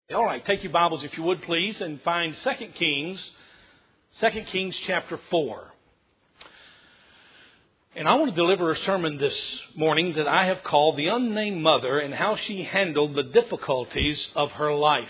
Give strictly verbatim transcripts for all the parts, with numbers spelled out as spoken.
All right, take your Bibles, if you would, please, and find Second Kings, Second Kings chapter four. And I want to deliver a sermon this morning that I have called The Unnamed Mother and How She Handled the Difficulties of Her Life.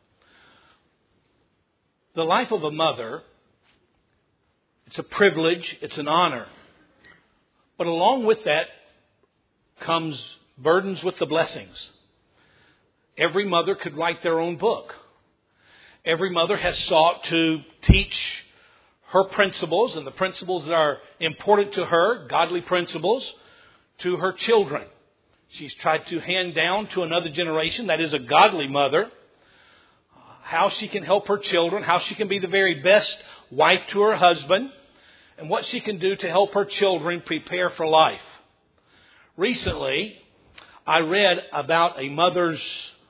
The life of a mother, it's a privilege, it's an honor. But along with that comes burdens with the blessings. Every mother could write their own book. Every mother has sought to teach her principles and the principles that are important to her, godly principles, to her children. She's tried to hand down to another generation, that is a godly mother, how she can help her children, how she can be the very best wife to her husband, and what she can do to help her children prepare for life. Recently, I read about a mother's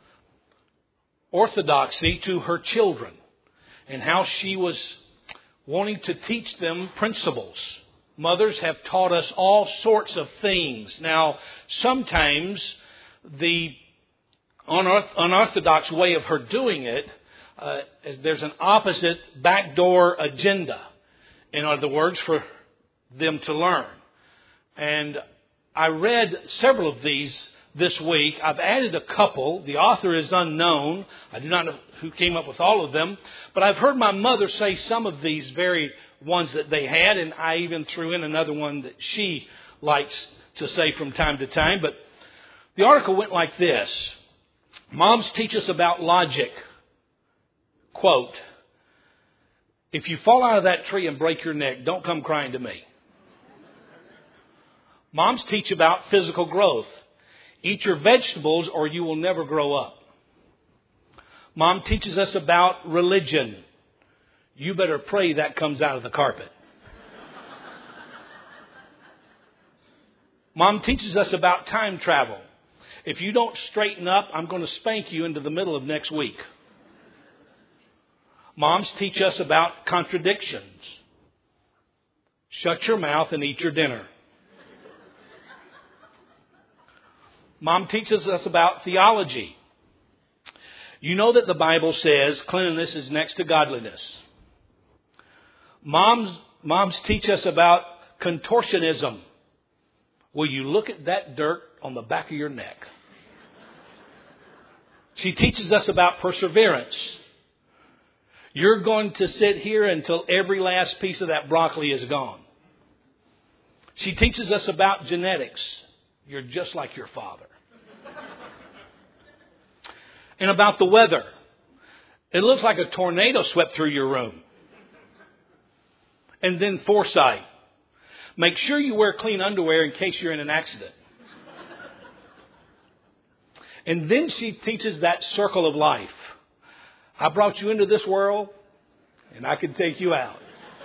orthodoxy to her children and how she was wanting to teach them principles. Mothers have taught us all sorts of things. Now, sometimes the unorthodox way of her doing it, uh, is there's an opposite backdoor agenda, in other words, for them to learn. And I read several of these this week. I've added a couple. The author is unknown. I do not know who came up with all of them. But I've heard my mother say some of these very ones that they had. And I even threw in another one that she likes to say from time to time. But the article went like this. Moms teach us about logic. Quote, if you fall out of that tree and break your neck, don't come crying to me. Moms teach about physical growth. Eat your vegetables or you will never grow up. Mom teaches us about religion. You better pray that comes out of the carpet. Mom teaches us about time travel. If you don't straighten up, I'm going to spank you into the middle of next week. Moms teach us about contradictions. Shut your mouth and eat your dinner. Mom teaches us about theology. You know that the Bible says cleanliness is next to godliness. Moms, moms teach us about contortionism. Will you look at that dirt on the back of your neck? She teaches us about perseverance. You're going to sit here until every last piece of that broccoli is gone. She teaches us about genetics. You're just like your father. And about the weather. It looks like a tornado swept through your room. And then foresight. Make sure you wear clean underwear in case you're in an accident. And then she teaches that circle of life. I brought you into this world, and I can take you out.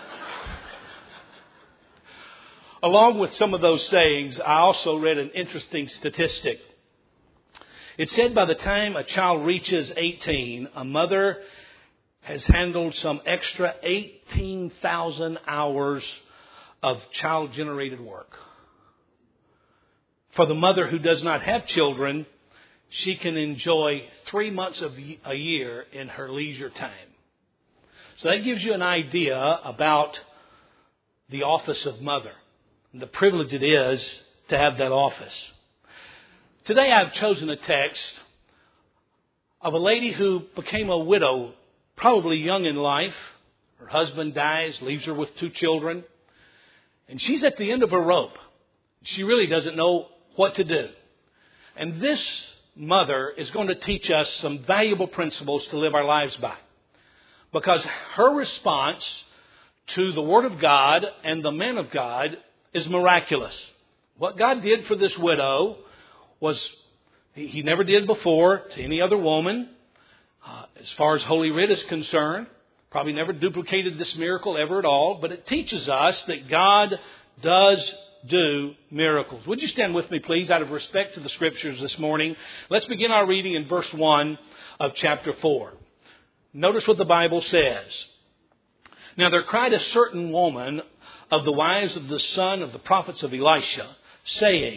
Along with some of those sayings, I also read an interesting statistic. It said by the time a child reaches eighteen, a mother has handled some extra eighteen thousand hours of child-generated work. For the mother who does not have children, she can enjoy three months of a year in her leisure time. So that gives you an idea about the office of mother, and the privilege it is to have that office. Today I've chosen a text of a lady who became a widow, probably young in life. Her husband dies, leaves her with two children. And she's at the end of her rope. She really doesn't know what to do. And this mother is going to teach us some valuable principles to live our lives by. Because her response to the Word of God and the man of God is miraculous. What God did for this widow was he never did before to any other woman. Uh, as far as Holy Writ is concerned, probably never duplicated this miracle ever at all. But it teaches us that God does do miracles. Would you stand with me, please, out of respect to the Scriptures this morning? Let's begin our reading in verse one of chapter four. Notice what the Bible says. Now there cried a certain woman of the wives of the son of the prophets of Elisha, saying,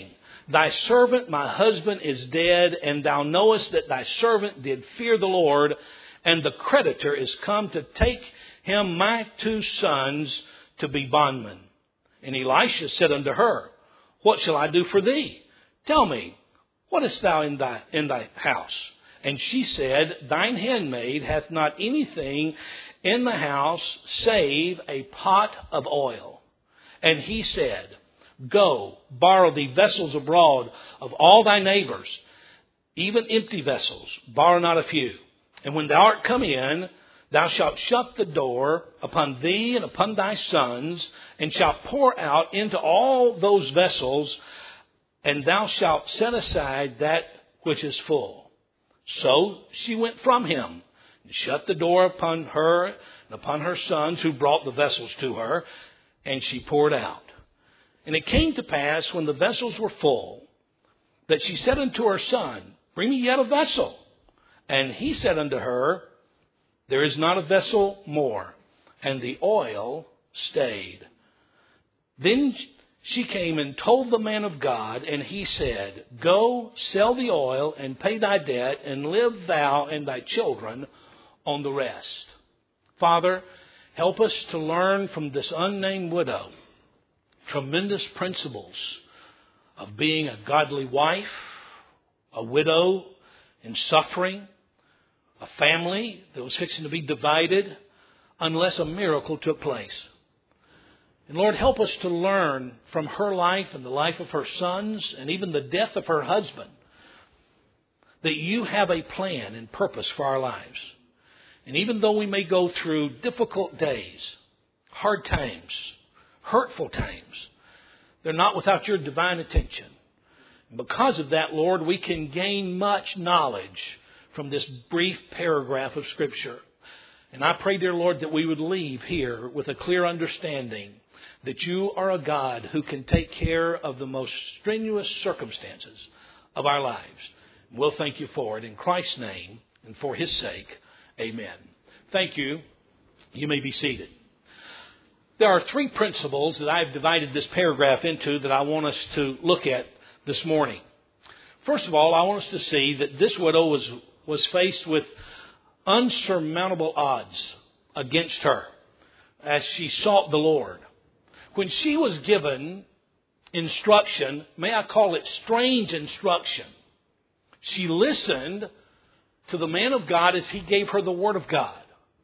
Thy servant, my husband, is dead, and thou knowest that thy servant did fear the Lord, and the creditor is come to take him my two sons to be bondmen. And Elisha said unto her, What shall I do for thee? Tell me, what hast thou in thy, in thy house? And she said, Thine handmaid hath not anything in the house save a pot of oil. And he said, Go, borrow thee vessels abroad of all thy neighbors, even empty vessels, borrow not a few. And when thou art come in, thou shalt shut the door upon thee and upon thy sons, and shalt pour out into all those vessels, and thou shalt set aside that which is full. So she went from him, and shut the door upon her and upon her sons, who brought the vessels to her, and she poured out. And it came to pass, when the vessels were full, that she said unto her son, Bring me yet a vessel. And he said unto her, There is not a vessel more. And the oil stayed. Then she came and told the man of God, and he said, Go, sell the oil, and pay thy debt, and live thou and thy children on the rest. Father, help us to learn from this unnamed widow tremendous principles of being a godly wife, a widow in suffering, a family that was fixing to be divided unless a miracle took place. And Lord, help us to learn from her life and the life of her sons and even the death of her husband that you have a plan and purpose for our lives. And even though we may go through difficult days, hard times, hurtful times, they're not without your divine attention. And because of that, Lord, we can gain much knowledge from this brief paragraph of Scripture. And I pray, dear Lord, that we would leave here with a clear understanding that you are a God who can take care of the most strenuous circumstances of our lives. We'll thank you for it in Christ's name and for his sake. Amen. Thank you. You may be seated. There are three principles that I've divided this paragraph into that I want us to look at this morning. First of all, I want us to see that this widow was, was faced with unsurmountable odds against her as she sought the Lord. When she was given instruction, may I call it strange instruction, she listened to the man of God as he gave her the Word of God.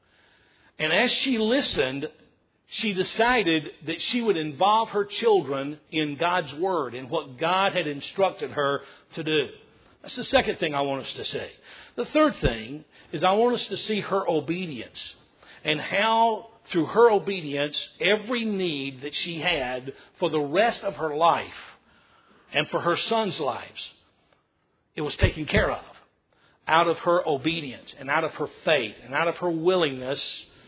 And as she listened, she decided that she would involve her children in God's Word and what God had instructed her to do. That's the second thing I want us to see. The third thing is I want us to see her obedience and how through her obedience every need that she had for the rest of her life and for her sons' lives, it was taken care of out of her obedience and out of her faith and out of her willingness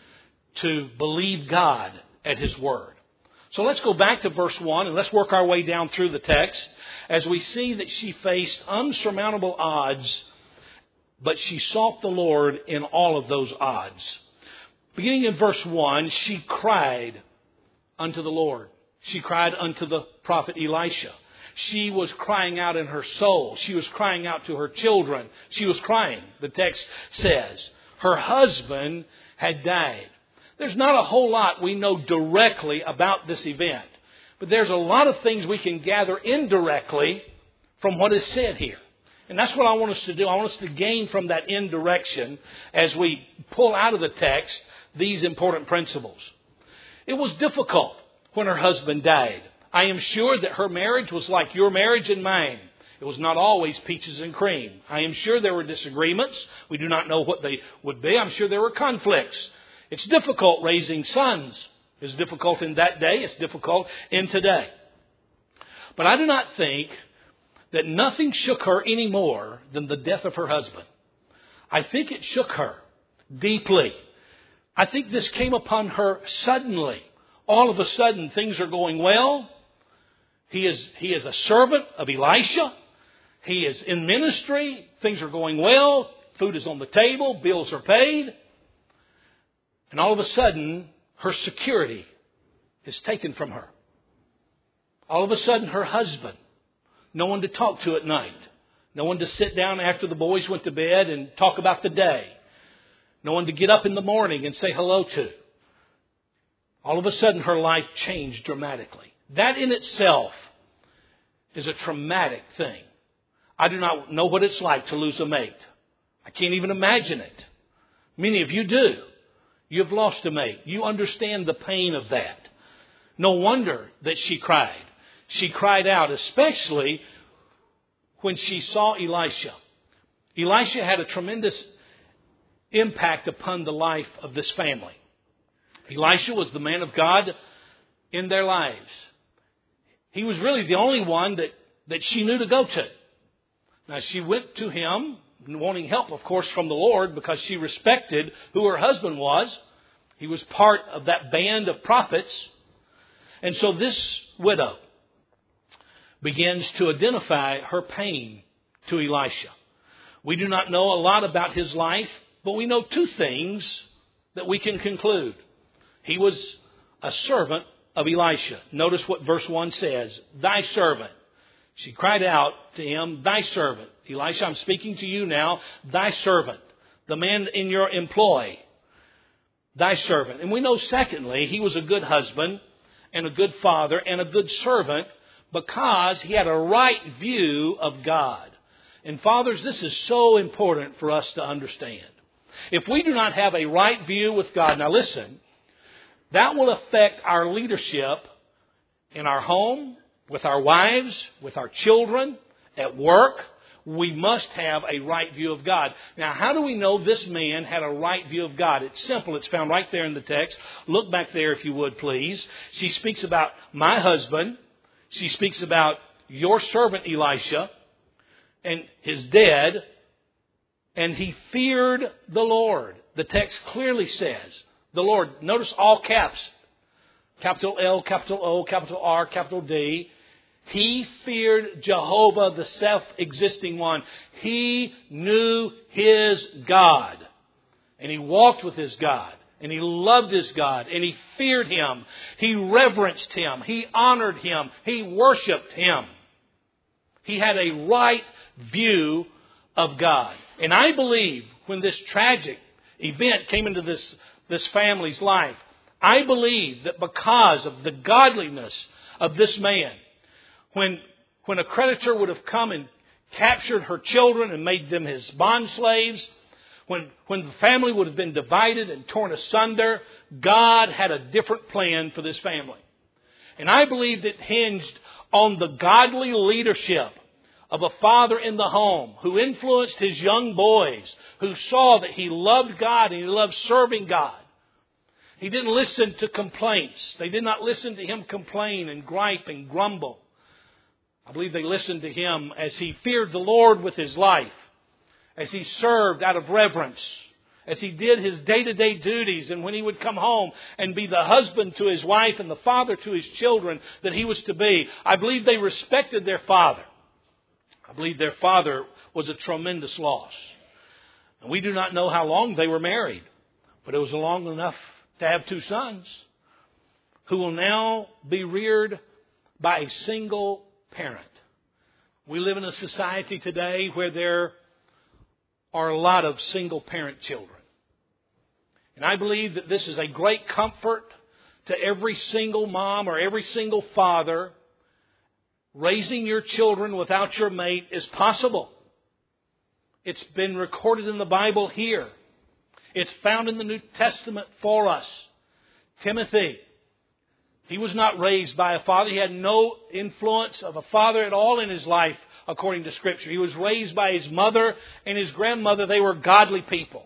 to believe God at His Word. So let's go back to verse one and let's work our way down through the text as we see that she faced unsurmountable odds, but she sought the Lord in all of those odds. Beginning in verse one, she cried unto the Lord. She cried unto the prophet Elisha. She was crying out in her soul. She was crying out to her children. She was crying, the text says. Her husband had died. There's not a whole lot we know directly about this event, but there's a lot of things we can gather indirectly from what is said here. And that's what I want us to do. I want us to gain from that indirection as we pull out of the text these important principles. It was difficult when her husband died. I am sure that her marriage was like your marriage and mine. It was not always peaches and cream. I am sure there were disagreements. We do not know what they would be. I'm sure there were conflicts. It's difficult raising sons. It's difficult in that day. It's difficult in today. But I do not think that nothing shook her any more than the death of her husband. I think it shook her deeply. I think this came upon her suddenly. All of a sudden, things are going well. He is, he is a servant of Elisha. He is in ministry. Things are going well. Food is on the table. Bills are paid. And all of a sudden, her security is taken from her. All of a sudden, her husband, No one to talk to at night. No one to sit down after the boys went to bed and talk about the day. No one to get up in the morning and say hello to. All of a sudden, her life changed dramatically. That in itself is a traumatic thing. I do not know what it's like to lose a mate. I can't even imagine it. Many of you do. You've lost a mate. You understand the pain of that. No wonder that she cried. She cried out, especially when she saw Elisha. Elisha had a tremendous impact upon the life of this family. Elisha was the man of God in their lives. He was really the only one that, that she knew to go to. Now, she went to him wanting help, of course, from the Lord because she respected who her husband was. He was part of that band of prophets. And so this widow begins to identify her pain to Elisha. We do not know a lot about his life, but we know two things that we can conclude. He was a servant of Elisha. Notice what verse one says. Thy servant. She cried out to him, thy servant. Elisha, I'm speaking to you now. Thy servant. The man in your employ. Thy servant. And we know secondly, he was a good husband and a good father and a good servant because he had a right view of God. And fathers, this is so important for us to understand. If we do not have a right view with God, now listen, that will affect our leadership in our home, with our wives, with our children, at work. We must have a right view of God. Now, how do we know this man had a right view of God? It's simple. It's found right there in the text. Look back there if you would, please. She speaks about my husband. She speaks about your servant Elisha and his dead. And he feared the Lord. The text clearly says the Lord. Notice all caps. Capital L, capital O, capital R, capital D. He feared Jehovah, the self-existing one. He knew his God. And he walked with his God. And he loved his God. And he feared him. He reverenced him. He honored him. He worshiped him. He had a right view of God. And I believe when this tragic event came into this, this family's life, I believe that because of the godliness of this man, When, when a creditor would have come and captured her children and made them his bond slaves, when, when the family would have been divided and torn asunder, God had a different plan for this family. And I believe it hinged on the godly leadership of a father in the home who influenced his young boys, who saw that he loved God and he loved serving God. He didn't listen to complaints. They did not listen to him complain and gripe and grumble. I believe they listened to him as he feared the Lord with his life, as he served out of reverence, as he did his day-to-day duties, and when he would come home and be the husband to his wife and the father to his children that he was to be. I believe they respected their father. I believe their father was a tremendous loss. And we do not know how long they were married, but it was long enough to have two sons who will now be reared by a single parent. We live in a society today where there are a lot of single parent children. And I believe that this is a great comfort to every single mom or every single father. Raising your children without your mate is possible. It's been recorded in the Bible here. It's found in the New Testament for us. Timothy, he was not raised by a father. He had no influence of a father at all in his life, according to Scripture. He was raised by his mother and his grandmother. They were godly people.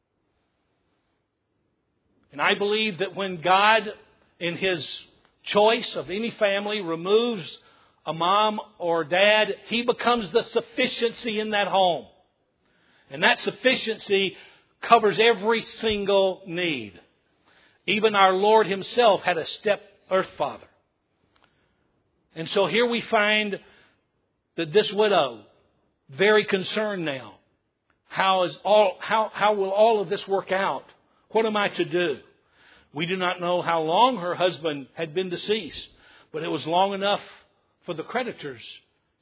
And I believe that when God, in His choice of any family, removes a mom or dad, He becomes the sufficiency in that home. And that sufficiency covers every single need. Even our Lord Himself had a step earth father. And so here we find that this widow, very concerned now. How is all how how will all of this work out? What am I to do? We do not know how long her husband had been deceased, but it was long enough for the creditors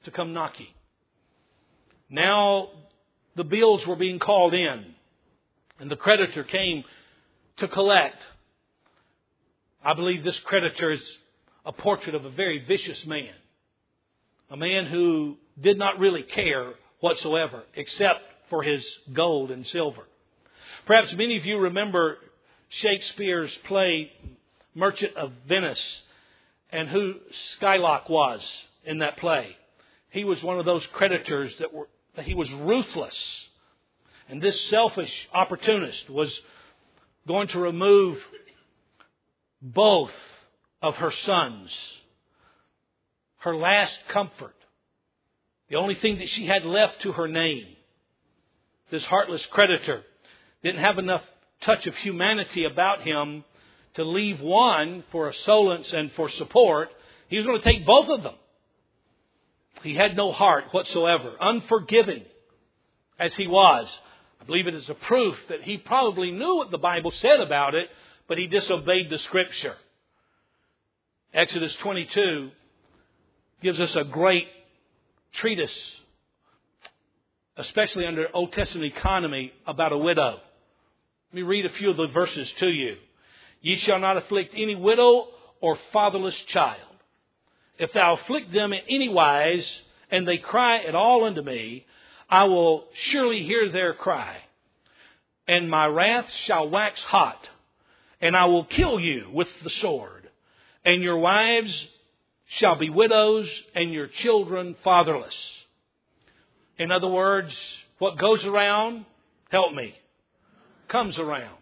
to come knocking. Now the bills were being called in, and the creditor came to collect. I believe this creditor is a portrait of a very vicious man. A man who did not really care whatsoever except for his gold and silver. Perhaps many of you remember Shakespeare's play Merchant of Venice and who Shylock was in that play. He was one of those creditors that were, that he was ruthless. And this selfish opportunist was going to remove both of her sons, her last comfort, the only thing that she had left to her name. This heartless creditor didn't have enough touch of humanity about him to leave one for a solace and for support. He was going to take both of them. He had no heart whatsoever, unforgiving as he was. I believe it is a proof that he probably knew what the Bible said about it, but he disobeyed the Scripture. Exodus twenty-two gives us a great treatise, especially under Old Testament economy, about a widow. Let me read a few of the verses to you. Ye shall not afflict any widow or fatherless child. If thou afflict them in any wise, and they cry at all unto me, I will surely hear their cry. And my wrath shall wax hot, and I will kill you with the sword. And your wives shall be widows, and your children fatherless. In other words, what goes around, help me, comes around.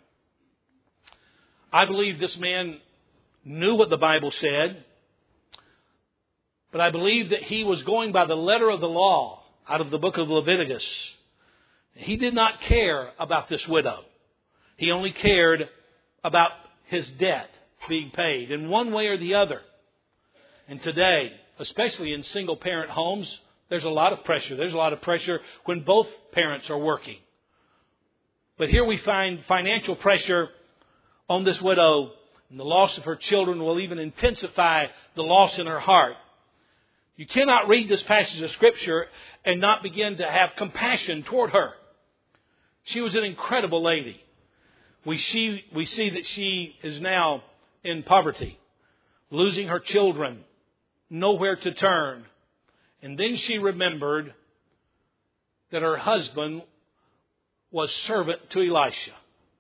I believe this man knew what the Bible said, but I believe that he was going by the letter of the law out of the book of Leviticus. He did not care about this widow. He only cared about his debt being paid in one way or the other. And today, especially in single parent homes, there's a lot of pressure. There's a lot of pressure when both parents are working. But here we find financial pressure on this widow, and the loss of her children will even intensify the loss in her heart. You cannot read this passage of Scripture and not begin to have compassion toward her. She was an incredible lady. We see, we see that she is now in poverty, losing her children, nowhere to turn. And then she remembered that her husband was servant to Elisha.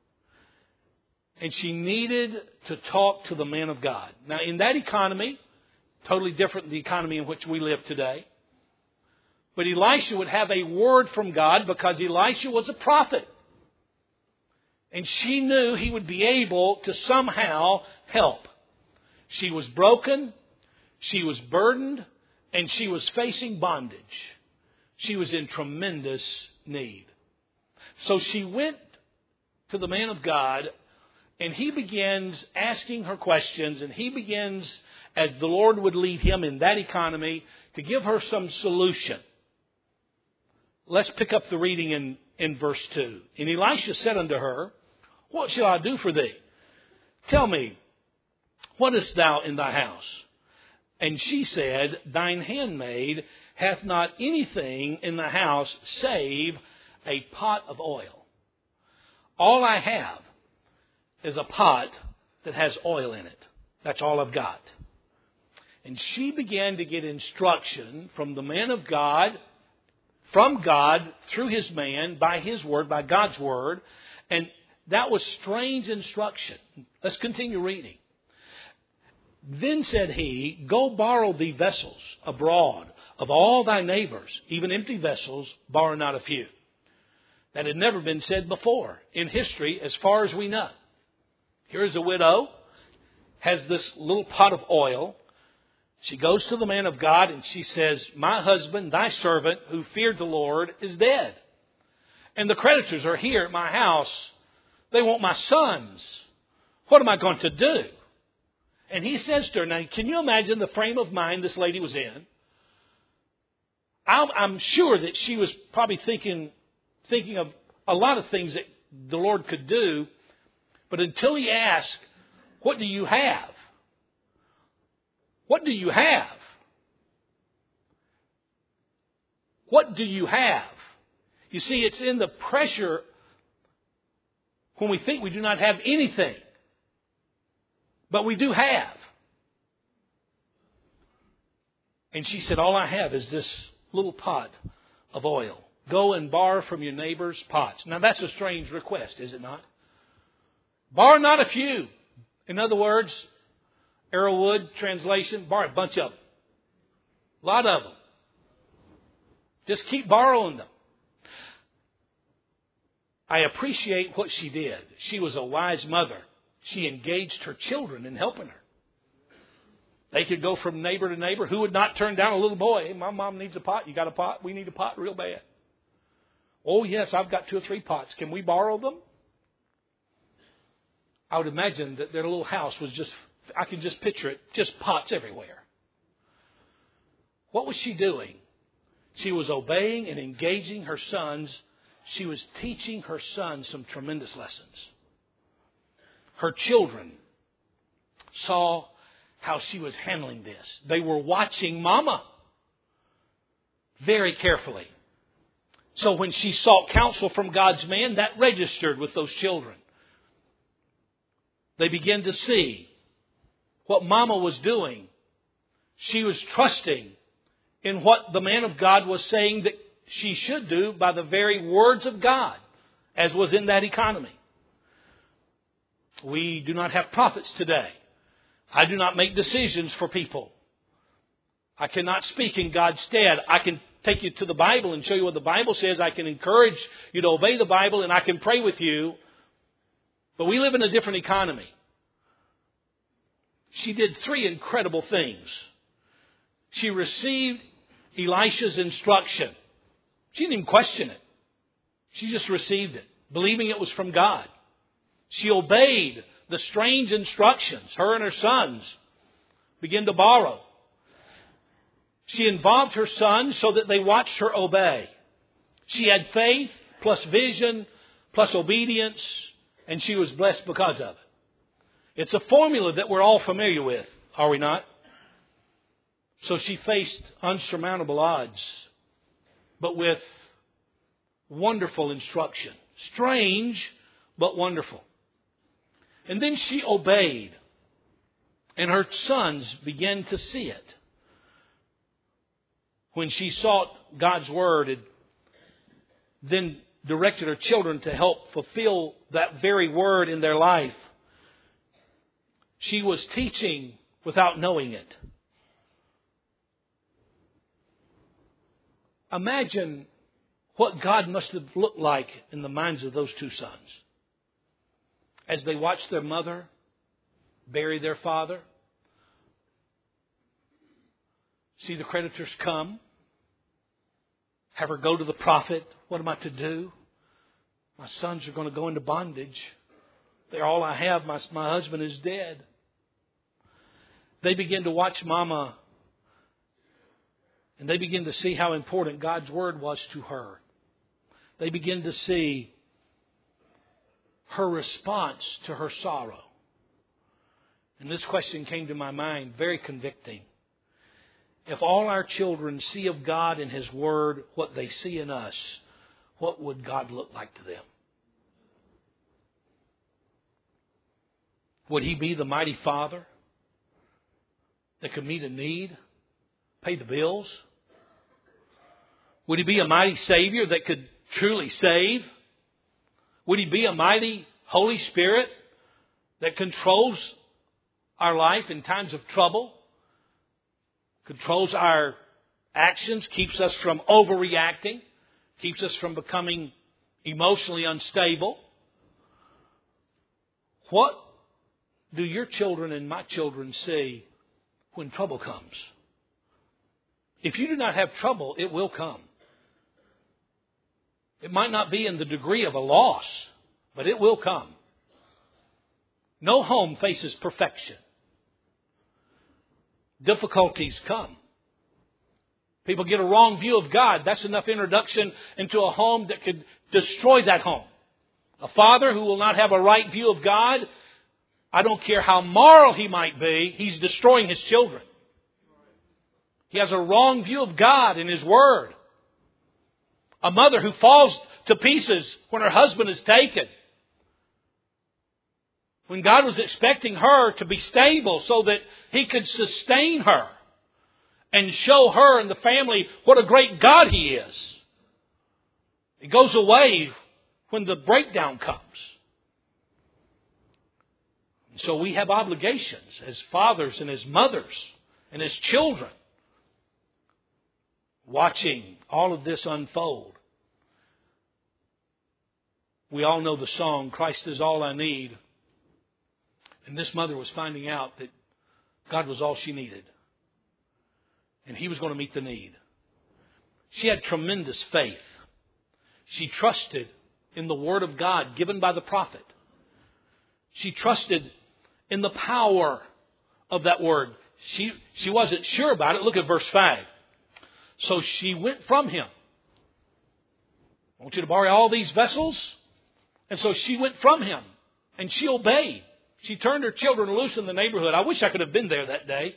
And she needed to talk to the man of God. Now, in that economy, totally different than the economy in which we live today. But Elisha would have a word from God because Elisha was a prophet. And she knew he would be able to somehow help. She was broken, she was burdened, and she was facing bondage. She was in tremendous need. So she went to the man of God, and he begins asking her questions, and he begins, as the Lord would lead him in that economy, to give her some solution. Let's pick up the reading in, in verse two. And Elisha said unto her, What shall I do for thee? Tell me, what hast thou in thy house? And she said, Thine handmaid hath not anything in the house save a pot of oil. All I have is a pot that has oil in it. That's all I've got. And she began to get instruction from the man of God, from God, through his man, by his word, by God's word. And that was strange instruction. Let's continue reading. Then said he, Go borrow thee vessels abroad of all thy neighbors, even empty vessels, borrow not a few. That had never been said before in history as far as we know. Here is a widow, has this little pot of oil. She goes to the man of God and she says, My husband, thy servant, who feared the Lord, is dead. And the creditors are here at my house. They want my sons. What am I going to do? And he says to her, now can you imagine the frame of mind this lady was in? I'm, I'm sure that she was probably thinking, thinking of a lot of things that the Lord could do. But until he asked, what do you have? What do you have? What do you have? You see, it's in the pressure when we think we do not have anything. But we do have. And she said, all I have is this little pot of oil. Go and borrow from your neighbor's pots. Now that's a strange request, is it not? Borrow not a few. In other words, Arrowwood translation, borrow a bunch of them. A lot of them. Just keep borrowing them. I appreciate what she did. She was a wise mother. She engaged her children in helping her. They could go from neighbor to neighbor. Who would not turn down a little boy? Hey, my mom needs a pot. You got a pot? We need a pot real bad. Oh, yes, I've got two or three pots. Can we borrow them? I would imagine that their little house was just, I can just picture it, just pots everywhere. What was she doing? She was obeying and engaging her sons. She was teaching her sons some tremendous lessons. Her children saw how she was handling this. They were watching Mama very carefully. So when she sought counsel from God's man, that registered with those children. They began to see what Mama was doing. She was trusting in what the man of God was saying that she should do by the very words of God, as was in that economy. We do not have prophets today. I do not make decisions for people. I cannot speak in God's stead. I can take you to the Bible and show you what the Bible says. I can encourage you to obey the Bible, and I can pray with you. But we live in a different economy. She did three incredible things. She received Elisha's instruction. She didn't even question it. She just received it, believing it was from God. She obeyed the strange instructions. Her and her sons began to borrow. She involved her sons so that they watched her obey. She had faith plus vision plus obedience, and she was blessed because of it. It's a formula that we're all familiar with, are we not? So she faced unsurmountable odds, but with wonderful instruction. Strange, but wonderful. And then she obeyed, and her sons began to see it. When she sought God's word, and then directed her children to help fulfill that very word in their life, she was teaching without knowing it. Imagine what God must have looked like in the minds of those two sons as they watched their mother bury their father, see the creditors come, have her go to the prophet. What am I to do? My sons are going to go into bondage. They're all I have. My, my husband is dead. They begin to watch Mama, and they begin to see how important God's word was to her. They begin to see her response to her sorrow. And this question came to my mind, very convicting. If all our children see of God and His Word what they see in us, what would God look like to them? Would He be the mighty Father that could meet a need, pay the bills? Would He be a mighty Savior that could truly save? Would He be a mighty Holy Spirit that controls our life in times of trouble? Controls our actions, keeps us from overreacting, keeps us from becoming emotionally unstable. What do your children and my children see when trouble comes? If you do not have trouble, it will come. It might not be in the degree of a loss, but it will come. No home faces perfection. Difficulties come. People get a wrong view of God. That's enough introduction into a home that could destroy that home. A father who will not have a right view of God, I don't care how moral he might be, he's destroying his children. He has a wrong view of God and His Word. A mother who falls to pieces when her husband is taken. When God was expecting her to be stable so that He could sustain her and show her and the family what a great God He is. It goes away when the breakdown comes. So we have obligations as fathers and as mothers and as children, watching all of this unfold. We all know the song, Christ is all I need. And this mother was finding out that God was all she needed. And He was going to meet the need. She had tremendous faith. She trusted in the Word of God given by the prophet. She trusted in the power of that Word. She, she wasn't sure about it. Look at verse five. So she went from him. I want you to borrow all these vessels. And so she went from him. And she obeyed. She turned her children loose in the neighborhood. I wish I could have been there that day.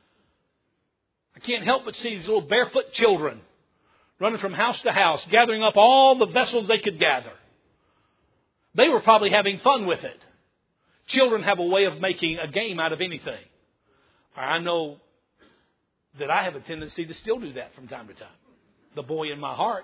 I can't help but see these little barefoot children running from house to house, gathering up all the vessels they could gather. They were probably having fun with it. Children have a way of making a game out of anything. I know that I have a tendency to still do that from time to time. The boy in my heart.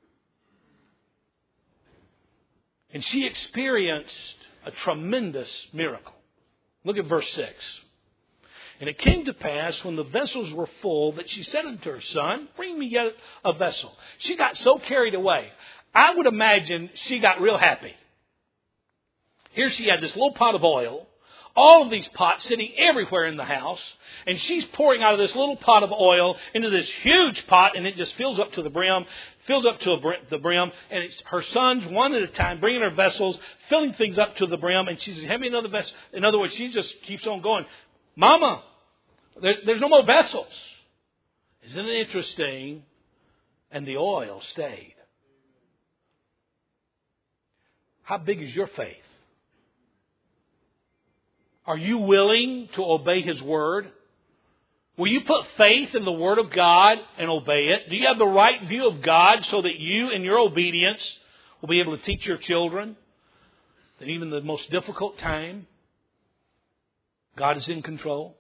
And she experienced a tremendous miracle. Look at verse six. And it came to pass when the vessels were full that she said unto her son, bring me yet a vessel. She got so carried away. I would imagine she got real happy. Here she had this little pot of oil. All of these pots sitting everywhere in the house. And she's pouring out of this little pot of oil into this huge pot. And it just fills up to the brim. Fills up to the brim. And it's her sons, one at a time, bringing her vessels, filling things up to the brim. And she says, hand me another vessel. In other words, she just keeps on going. Mama, there, there's no more vessels. Isn't it interesting? And the oil stayed. How big is your faith? Are you willing to obey His Word? Will you put faith in the Word of God and obey it? Do you have the right view of God so that you, in your obedience, will be able to teach your children that even the most difficult time, God is in control?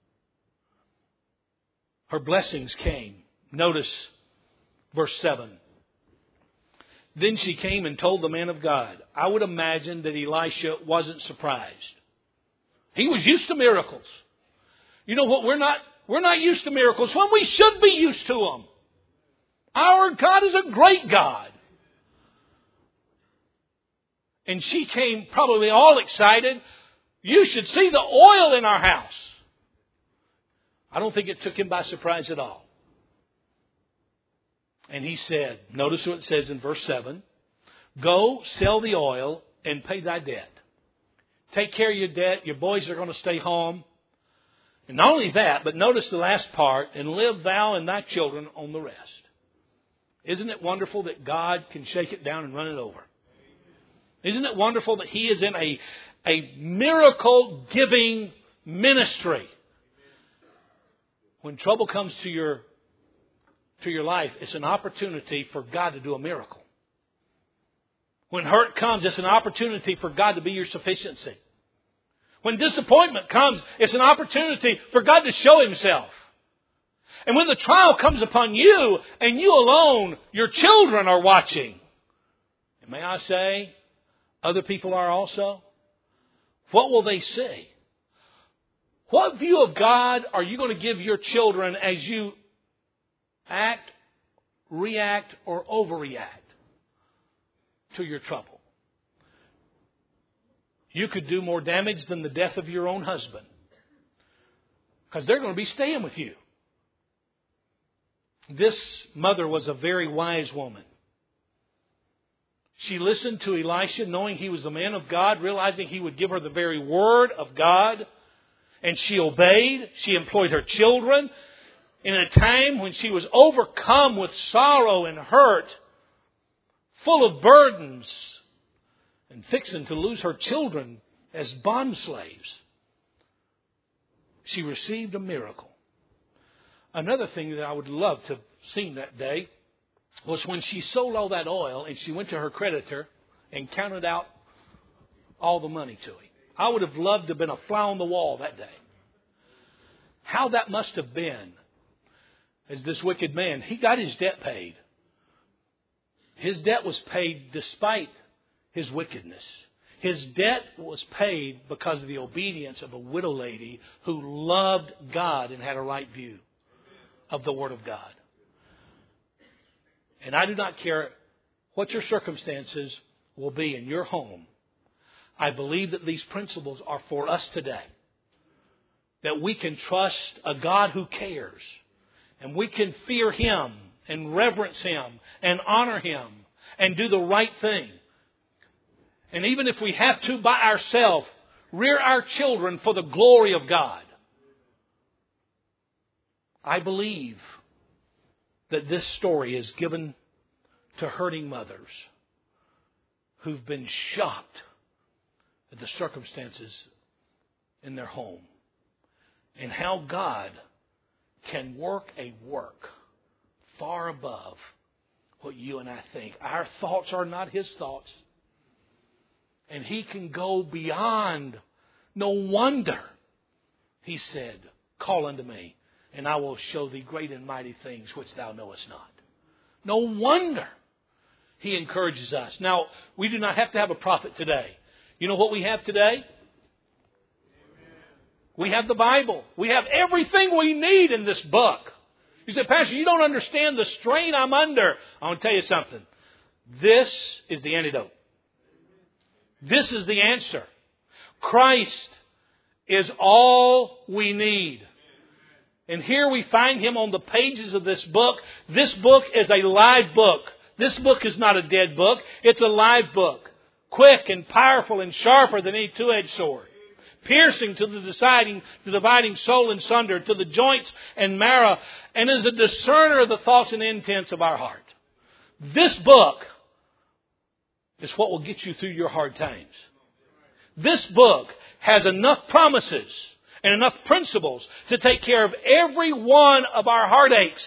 Her blessings came. Notice verse seven. Then she came and told the man of God. I would imagine that Elisha wasn't surprised. He was used to miracles. You know what? We're not, we're not used to miracles when we should be used to them. Our God is a great God. And she came probably all excited. You should see the oil in our house. I don't think it took him by surprise at all. And he said, notice what it says in verse seven. Go, sell the oil, and pay thy debt. Take care of your debt. Your boys are going to stay home. And not only that, but notice the last part, and live thou and thy children on the rest. Isn't it wonderful that God can shake it down and run it over? Isn't it wonderful that He is in a, a miracle-giving ministry? When trouble comes to your, to your life, it's an opportunity for God to do a miracle. When hurt comes, it's an opportunity for God to be your sufficiency. When disappointment comes, it's an opportunity for God to show Himself. And when the trial comes upon you, and you alone, your children are watching. And may I say, other people are also. What will they see? What view of God are you going to give your children as you act, react, or overreact to your trouble? You could do more damage than the death of your own husband, because they're going to be staying with you. This mother was a very wise woman. She listened to Elisha, knowing he was the man of God, realizing he would give her the very word of God. And she obeyed. She employed her children in a time when she was overcome with sorrow and hurt, full of burdens, and fixing to lose her children as bond slaves. She received a miracle. Another thing that I would love to have seen that day was when she sold all that oil and she went to her creditor and counted out all the money to him. I would have loved to have been a fly on the wall that day. How that must have been as this wicked man, he got his debt paid. His debt was paid despite his wickedness. His debt was paid because of the obedience of a widow lady who loved God and had a right view of the Word of God. And I do not care what your circumstances will be in your home. I believe that these principles are for us today. That we can trust a God who cares. And we can fear Him and reverence Him and honor Him and do the right thing. And even if we have to by ourselves, rear our children for the glory of God. I believe that this story is given to hurting mothers who've been shocked at the circumstances in their home. And how God can work a work far above what you and I think. Our thoughts are not His thoughts. And He can go beyond. No wonder He said, call unto me, and I will show thee great and mighty things which thou knowest not. No wonder He encourages us. Now, we do not have to have a prophet today. You know what we have today? We have the Bible. We have everything we need in this book. You say, Pastor, you don't understand the strain I'm under. I want to tell you something. This is the antidote. This is the answer. Christ is all we need. And here we find Him on the pages of this book. This book is a live book. This book is not a dead book. It's a live book. Quick and powerful and sharper than any two-edged sword. Piercing to the deciding, the dividing soul and sunder, to the joints and marrow, and is a discerner of the thoughts and intents of our heart. This book is what will get you through your hard times. This book has enough promises and enough principles to take care of every one of our heartaches.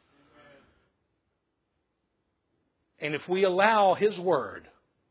And if we allow His Word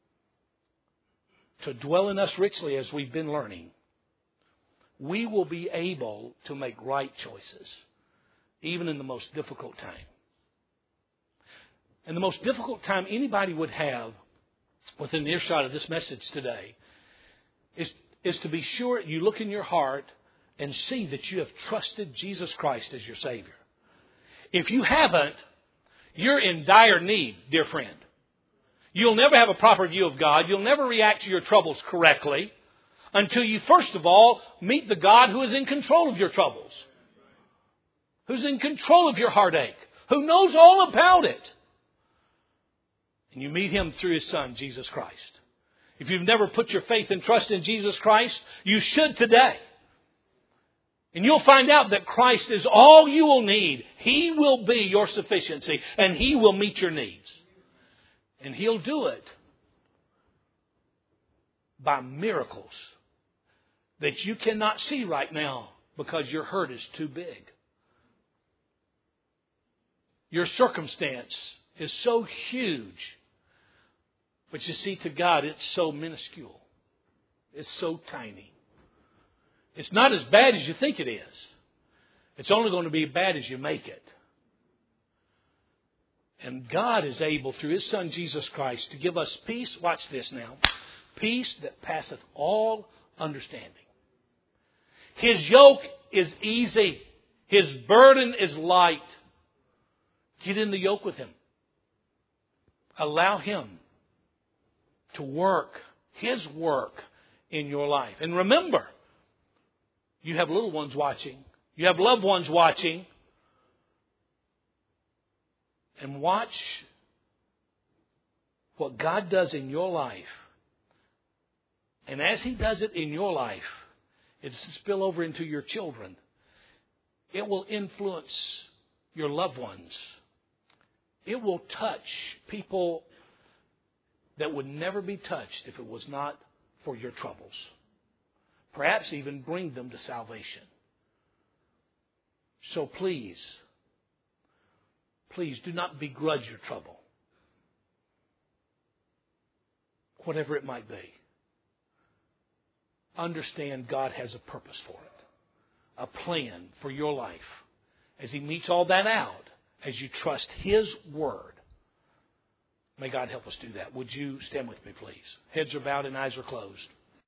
to dwell in us richly as we've been learning, we will be able to make right choices, even in the most difficult time. And the most difficult time anybody would have within earshot of this message today is, is to be sure you look in your heart and see that you have trusted Jesus Christ as your Savior. If you haven't, you're in dire need, dear friend. You'll never have a proper view of God. You'll never react to your troubles correctly until you, first of all, meet the God who is in control of your troubles, who's in control of your heartache, who knows all about it. And you meet Him through His Son, Jesus Christ. If you've never put your faith and trust in Jesus Christ, you should today. And you'll find out that Christ is all you will need. He will be your sufficiency, and He will meet your needs. And He'll do it by miracles that you cannot see right now because your hurt is too big. Your circumstance is so huge. But you see, to God, it's so minuscule. It's so tiny. It's not as bad as you think it is. It's only going to be bad as you make it. And God is able, through His Son, Jesus Christ, to give us peace. Watch this now. Peace that passeth all understanding. His yoke is easy. His burden is light. Get in the yoke with Him. Allow Him to work His work in your life. And remember, you have little ones watching. You have loved ones watching. And watch what God does in your life. And as He does it in your life, it's to spill over into your children. It will influence your loved ones. It will touch people that would never be touched if it was not for your troubles. Perhaps even bring them to salvation. So please, please do not begrudge your trouble, whatever it might be. Understand God has a purpose for it, a plan for your life. As He meets all that out, as you trust His Word, may God help us do that. Would you stand with me, please? Heads are bowed and eyes are closed.